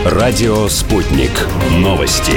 Радио «Спутник». Новости.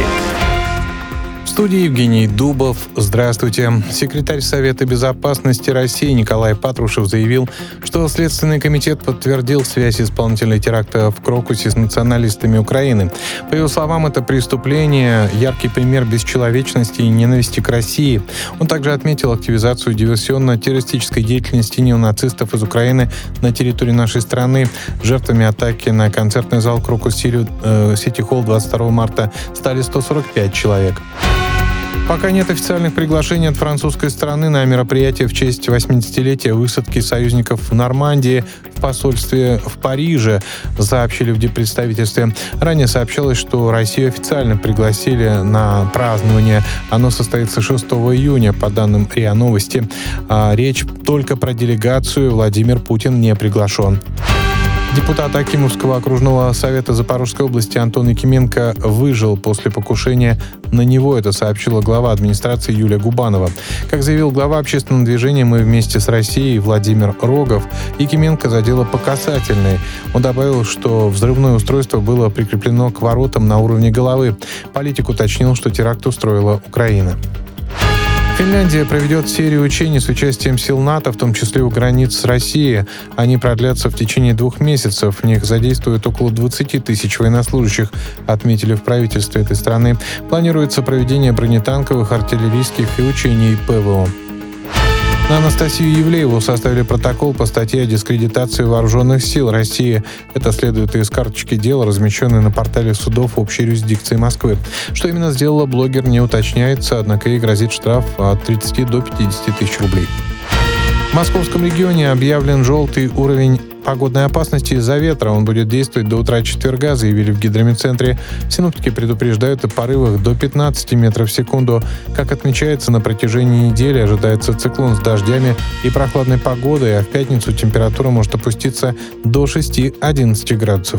В студии Евгений Дубов. Здравствуйте. Секретарь Совета безопасности России Николай Патрушев заявил, что Следственный комитет подтвердил связь исполнителей теракта в Крокусе с националистами Украины. По его словам, это преступление — яркий пример бесчеловечности и ненависти к России. Он также отметил активизацию диверсионно-террористической деятельности неонацистов из Украины на территории нашей страны. Жертвами атаки на концертный зал Крокус Сити Холл 22 марта стали 145 человек. Пока нет официальных приглашений от французской стороны на мероприятие в честь 80-летия высадки союзников в Нормандии в посольстве в Париже, сообщили в диппредставительстве. Ранее сообщалось, что Россию официально пригласили на празднование. Оно состоится 6 июня, по данным РИА Новости. Речь только про делегацию. Владимир Путин не приглашен. Депутат Акимовского окружного совета Запорожской области Антон Якименко выжил после покушения на него. Это сообщила глава администрации Юлия Губанова. Как заявил глава общественного движения «Мы вместе с Россией» Владимир Рогов, Якименко задело по касательной. Он добавил, что взрывное устройство было прикреплено к воротам на уровне головы. Политик уточнил, что теракт устроила Украина. Финляндия проведет серию учений с участием сил НАТО, в том числе у границ с Россией. Они продлятся в течение 2 месяцев. В них задействуют около 20 тысяч военнослужащих, отметили в правительстве этой страны. Планируется проведение бронетанковых, артиллерийских и учений ПВО. На Анастасию Евлееву составили протокол по статье о дискредитации вооруженных сил России. Это следует из карточки дела, размещенной на портале судов общей юрисдикции Москвы. Что именно сделала блогер, не уточняется, однако ей грозит штраф от 30 до 50 тысяч рублей. В Московском регионе объявлен желтый уровень погодной опасности из-за ветра. Он будет действовать до утра четверга, заявили в гидрометцентре. Синоптики предупреждают о порывах до 15 метров в секунду. Как отмечается, на протяжении недели ожидается циклон с дождями и прохладной погодой, а в пятницу температура может опуститься до 6-11 градусов.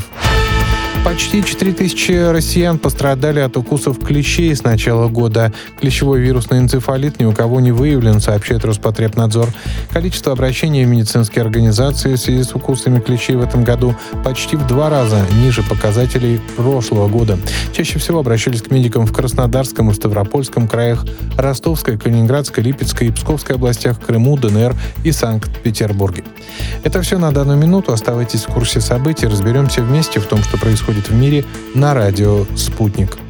Почти 4000 россиян пострадали от укусов клещей с начала года. Клещевой вирусный энцефалит ни у кого не выявлен, сообщает Роспотребнадзор. Количество обращений в медицинские организации в связи с укусами клещей в этом году почти в 2 раза ниже показателей прошлого года. Чаще всего обращались к медикам в Краснодарском и Ставропольском краях, Ростовской, Калининградской, Липецкой и Псковской областях, Крыму, ДНР и Санкт-Петербурге. Это все на данную минуту. Оставайтесь в курсе событий. Разберемся вместе в том, что происходит в мире, на радио «Спутник».